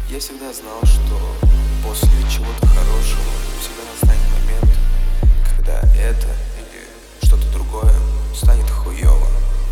Я всегда знал, что после чего-то хорошего всегда настанет момент, когда это или что-то другое станет хуёво.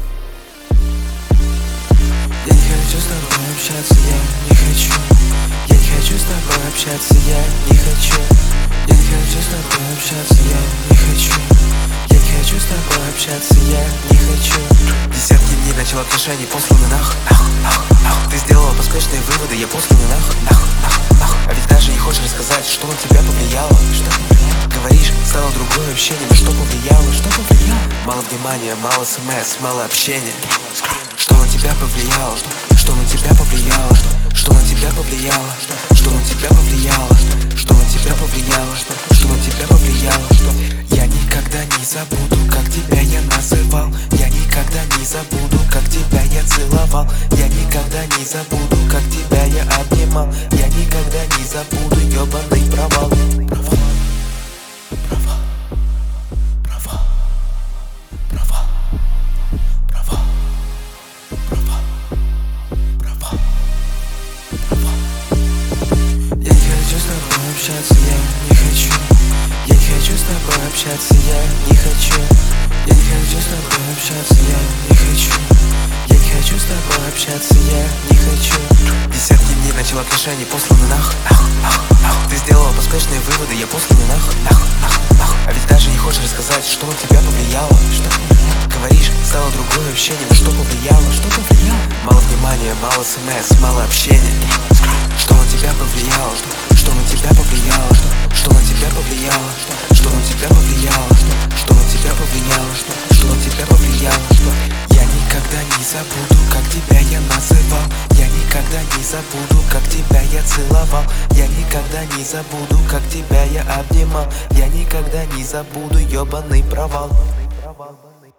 Я не хочу с тобой общаться, я не хочу. Я не хочу с тобой общаться, я не хочу. Я не хочу с тобой общаться, я не хочу. Я не хочу с тобой общаться, я не хочу. Десятки дней начал отношений, посланы нахуй. Ты сделала поспешные выводы, я посланы нахуй. А ведь даже не хочешь рассказать, что на тебя повлияло. Говоришь, стало другое общение, но что повлияло? Мало внимания, мало смс, мало общения. Что на тебя повлияло? Что на тебя повлияло? Что на тебя повлияло? Что на тебя повлияло? Что на тебя повлияло? Что на тебя повлияло? Я никогда не забуду, как тебя я называл. Я никогда не забуду, как тебя я целовал. Я никогда не забуду, как тебя я обнимал. Я никогда не забуду ёбаный провал. Я не хочу с тобой общаться, я не хочу. Я не хочу с тобой общаться, я не хочу. Я не хочу с тобой общаться, я не хочу. Я не хочу с тобой общаться, я не хочу. Десятки дней начал отношений, посланы нахуй. Ты сделала поспешные выводы, я посланы нахуй. А ведь даже не хочешь рассказать, что на тебя повлияло. Говоришь, стало другое общение, но что повлияло? Мало внимания, мало смс, мало общения. Что на тебя повлияло? Что на тебя повлияло? Что на тебя повлияло? Что на тебя повлияло? Что на тебя повлияло? Что на тебя повлияло? Я никогда не забуду, как тебя я называл. Я никогда не забуду, как тебя я целовал. Я никогда не забуду, как тебя я обнимал. Я никогда не забуду ёбаный провал.